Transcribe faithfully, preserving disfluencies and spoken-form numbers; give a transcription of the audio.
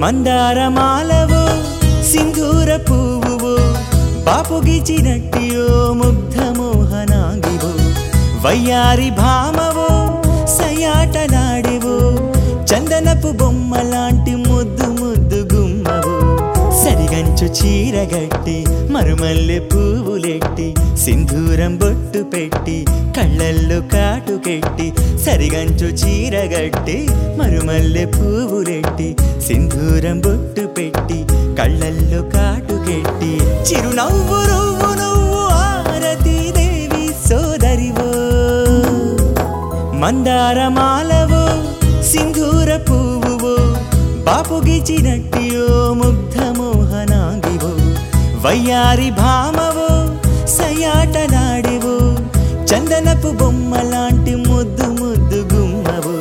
మందారమాలవో సింధూర పువ్వువో బాపుగిచినట్టియో ముగ్ధ మోహనాంగివో వయ్యారి భామవో సయాటలాడివో చందనపు బొమ్మలాంటి ముద్దు ముద్దు గుమ్మవో సరిగంచు చీరగట్టి మరుమల్లె పువ్వులెట్టి సింధూరం బొట్టు పెట్టి కళ్ళల్లో కాటుకెట్టి సరిగంచు చీరగట్టి మరుమల్లె పువ్వులెట్టి సింధూరం బొట్టు పెట్టి కళ్ళల్లో కాటుకెట్టి చిరునవ్వు నువ్వు నువ్వు ఆరతి దేవి సోదరివో మందారమాలవో సింధూర పువ్వువో బాపుగిచినట్టియో ముగ్ధ మోహనాంగివో వయ్యారి భామవో సయాటలాడివో చందనపు బొమ్మలాంటి ముద్దు ముద్దు గుమ్మవో